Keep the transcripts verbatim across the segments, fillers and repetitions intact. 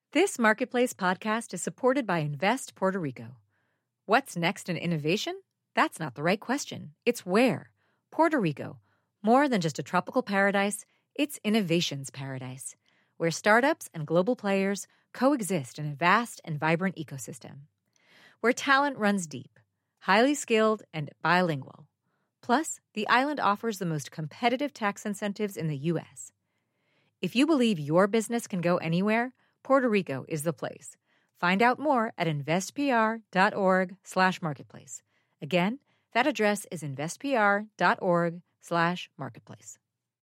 This Marketplace podcast is supported by Invest Puerto Rico. What's next in innovation? That's not the right question. It's where. Puerto Rico. More than just a tropical paradise, it's innovation's paradise, where startups and global players coexist in a vast and vibrant ecosystem. Where talent runs deep, highly skilled, and bilingual. Plus, the island offers the most competitive tax incentives in the U S. If you believe your business can go anywhere, Puerto Rico is the place. Find out more at investpr.org slash marketplace. Again, that address is investpr.org slash marketplace.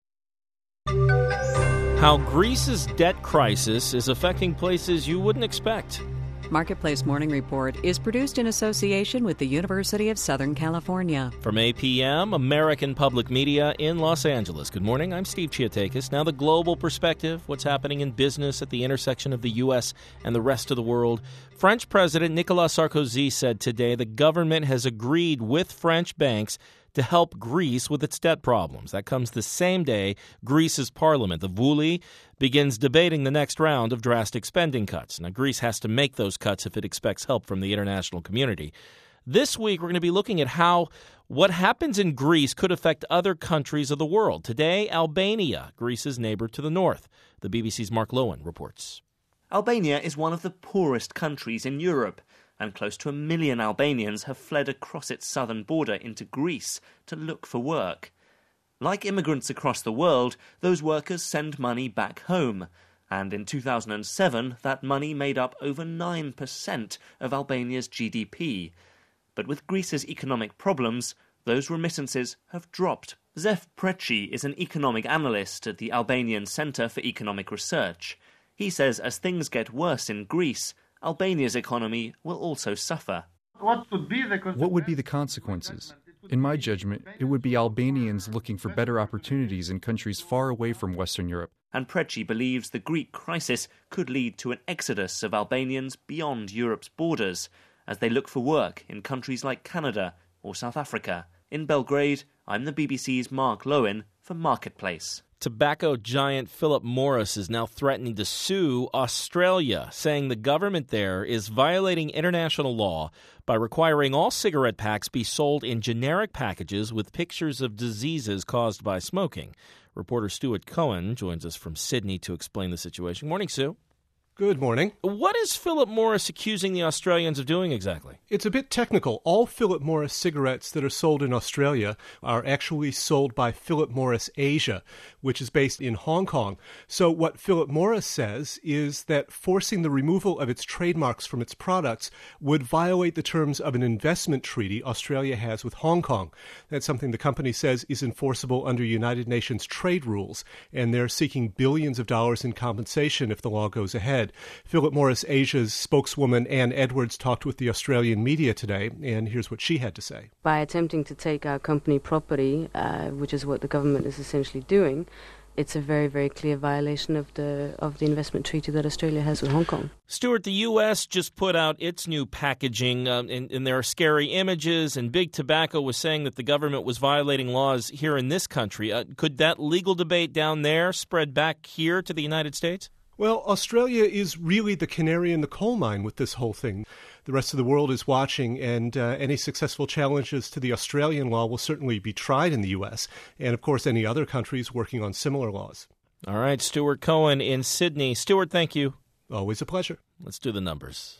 How Greece's debt crisis is affecting places you wouldn't expect. Marketplace Morning Report is produced in association with the University of Southern California. From A P M, American Public Media in Los Angeles. Good morning, I'm Steve Chiatakis. Now the global perspective, what's happening in business at the intersection of the U S and the rest of the world. French President Nicolas Sarkozy said today the government has agreed with French banks to help Greece with its debt problems. That comes the same day Greece's parliament, the Vouli, begins debating the next round of drastic spending cuts. Now, Greece has to make those cuts if it expects help from the international community. This week, we're going to be looking at how what happens in Greece could affect other countries of the world. Today, Albania, Greece's neighbor to the north. The B B C's Mark Lowen reports. Albania is one of the poorest countries in Europe, and close to a million Albanians have fled across its southern border into Greece to look for work. Like immigrants across the world, those workers send money back home, and in two thousand seven that money made up over nine percent of Albania's G D P. But with Greece's economic problems, those remittances have dropped. Zef Preci is an economic analyst at the Albanian Centre for Economic Research. He says as things get worse in Greece, Albania's economy will also suffer. What would be the, what would be the consequences? In my judgment, it would be Albanians looking for better opportunities in countries far away from Western Europe. And Preci believes the Greek crisis could lead to an exodus of Albanians beyond Europe's borders as they look for work in countries like Canada or South Africa. In Belgrade, I'm the B B C's Mark Lowen for Marketplace. Tobacco giant Philip Morris is now threatening to sue Australia, saying the government there is violating international law by requiring all cigarette packs be sold in generic packages with pictures of diseases caused by smoking. Reporter Stuart Cohen joins us from Sydney to explain the situation. Morning, Sue. Good morning. What is Philip Morris accusing the Australians of doing exactly? It's a bit technical. All Philip Morris cigarettes that are sold in Australia are actually sold by Philip Morris Asia, which is based in Hong Kong. So what Philip Morris says is that forcing the removal of its trademarks from its products would violate the terms of an investment treaty Australia has with Hong Kong. That's something the company says is enforceable under United Nations trade rules, and they're seeking billions of dollars in compensation if the law goes ahead. Philip Morris Asia's spokeswoman Anne Edwards talked with the Australian media today, and here's what she had to say. By attempting to take our company property, uh, which is what the government is essentially doing, it's a very, very clear violation of the of the investment treaty that Australia has with Hong Kong. Stuart, the U S just put out its new packaging, um, and, and there are scary images, and Big Tobacco was saying that the government was violating laws here in this country. Uh, could that legal debate down there spread back here to the United States? Well, Australia is really the canary in the coal mine with this whole thing. The rest of the world is watching, and uh, any successful challenges to the Australian law will certainly be tried in the U S, and of course any other countries working on similar laws. All right, Stuart Cohen in Sydney. Stuart, thank you. Always a pleasure. Let's do the numbers.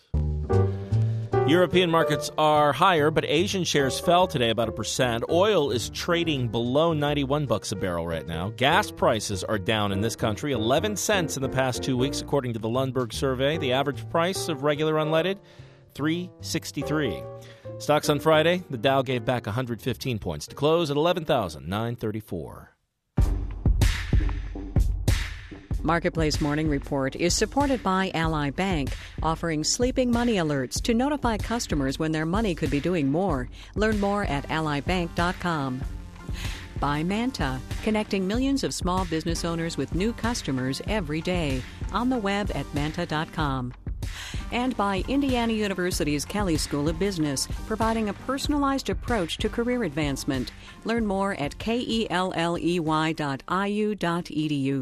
European markets are higher, but Asian shares fell today about a percent. Oil is trading below ninety-one bucks a barrel right now. Gas prices are down in this country, eleven cents in the past two weeks, according to the Lundberg survey. The average price of regular unleaded, three sixty-three. Stocks on Friday, the Dow gave back one hundred fifteen points to close at eleven thousand nine hundred thirty-four. Marketplace Morning Report is supported by Ally Bank, offering sleeping money alerts to notify customers when their money could be doing more. Learn more at ally bank dot com. By Manta, connecting millions of small business owners with new customers every day. On the web at manta dot com. And by Indiana University's Kelley School of Business, providing a personalized approach to career advancement. Learn more at kelley dot I U dot E D U.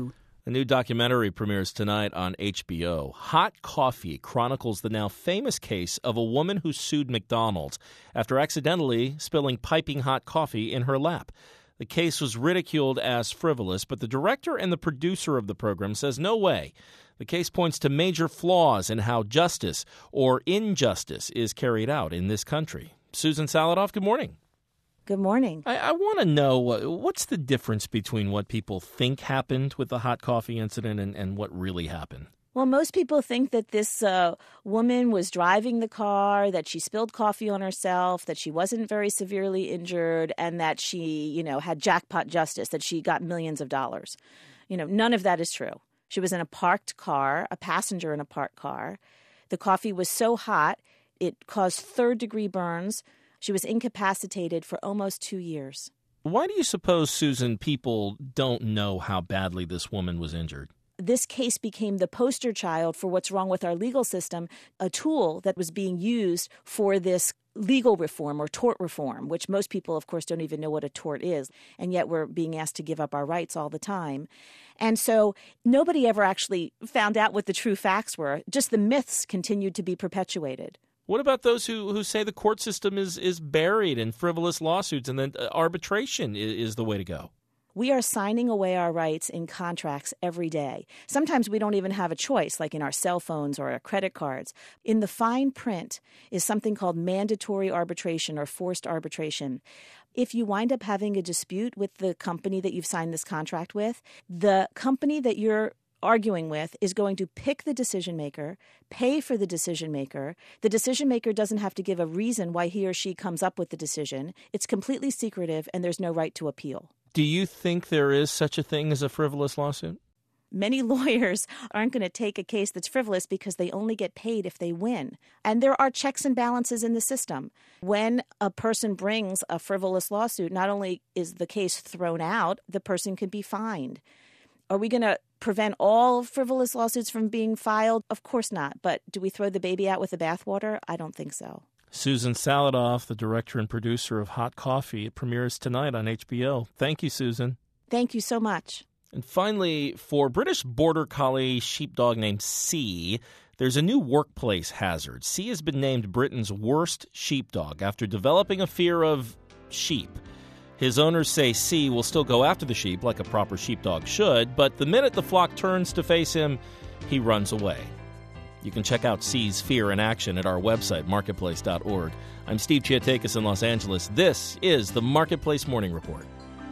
A new documentary premieres tonight on H B O. Hot Coffee chronicles the now famous case of a woman who sued McDonald's after accidentally spilling piping hot coffee in her lap. The case was ridiculed as frivolous, but the director and the producer of the program says no way. The case points to major flaws in how justice or injustice is carried out in this country. Susan Saladoff, good morning. Good morning. I, I want to know, uh, what's the difference between what people think happened with the hot coffee incident and, and what really happened? Well, most people think that this uh, woman was driving the car, that she spilled coffee on herself, that she wasn't very severely injured, and that she, you know, had jackpot justice, that she got millions of dollars. You know, none of that is true. She was in a parked car, a passenger in a parked car. The coffee was so hot, it caused third-degree burns. She was incapacitated for almost two years. Why do you suppose, Susan, people don't know how badly this woman was injured? This case became the poster child for what's wrong with our legal system, a tool that was being used for this legal reform or tort reform, which most people, of course, don't even know what a tort is. And yet we're being asked to give up our rights all the time. And so nobody ever actually found out what the true facts were. Just the myths continued to be perpetuated. What about those who, who say the court system is, is buried in frivolous lawsuits and then arbitration is, is the way to go? We are signing away our rights in contracts every day. Sometimes we don't even have a choice, like in our cell phones or our credit cards. In the fine print is something called mandatory arbitration or forced arbitration. If you wind up having a dispute with the company that you've signed this contract with, the company that you're arguing with is going to pick the decision maker, pay for the decision maker. The decision maker doesn't have to give a reason why he or she comes up with the decision. It's completely secretive, and there's no right to appeal. Do you think there is such a thing as a frivolous lawsuit? Many lawyers aren't going to take a case that's frivolous because they only get paid if they win. And there are checks and balances in the system. When a person brings a frivolous lawsuit, not only is the case thrown out, the person can be fined. Are we going to prevent all frivolous lawsuits from being filed? Of course not. But do we throw the baby out with the bathwater? I don't think so. Susan Saladoff, the director and producer of Hot Coffee. It premieres tonight on H B O. Thank you, Susan. Thank you so much. And finally, for British Border Collie sheepdog named C, there's a new workplace hazard. C has been named Britain's worst sheepdog after developing a fear of sheep. His owners say C will still go after the sheep like a proper sheepdog should, but the minute the flock turns to face him, he runs away. You can check out C's fear in action at our website, marketplace dot org. I'm Steve Chiatakis in Los Angeles. This is the Marketplace Morning Report.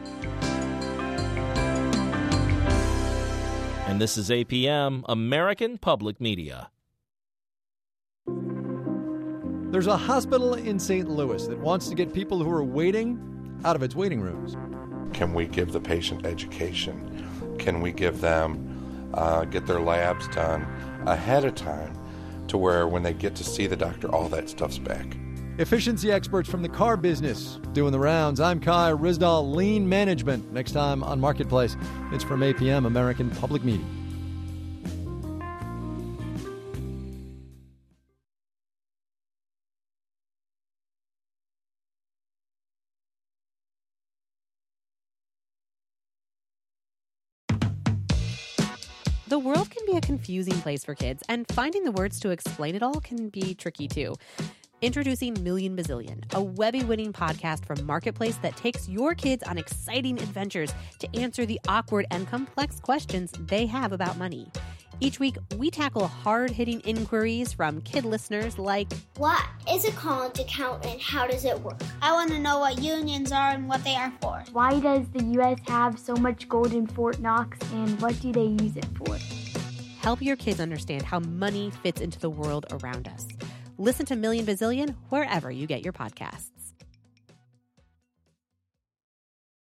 And this is A P M, American Public Media. There's a hospital in Saint Louis that wants to get people who are waiting out of its waiting rooms. Can we give the patient education? Can we give them, uh, get their labs done ahead of time to where when they get to see the doctor, all that stuff's back? Efficiency experts from the car business doing the rounds. I'm Kai Ryssdal, Lean Management. Next time on Marketplace, it's from A P M, American Public Media. The world can be a confusing place for kids, and finding the words to explain it all can be tricky too. Introducing Million Bazillion, a Webby-winning podcast from Marketplace that takes your kids on exciting adventures to answer the awkward and complex questions they have about money. Each week, we tackle hard-hitting inquiries from kid listeners like, what is a college account and how does it work? I want to know what unions are and what they are for. Why does the U S have so much gold in Fort Knox and what do they use it for? Help your kids understand how money fits into the world around us. Listen to Million Bazillion wherever you get your podcasts.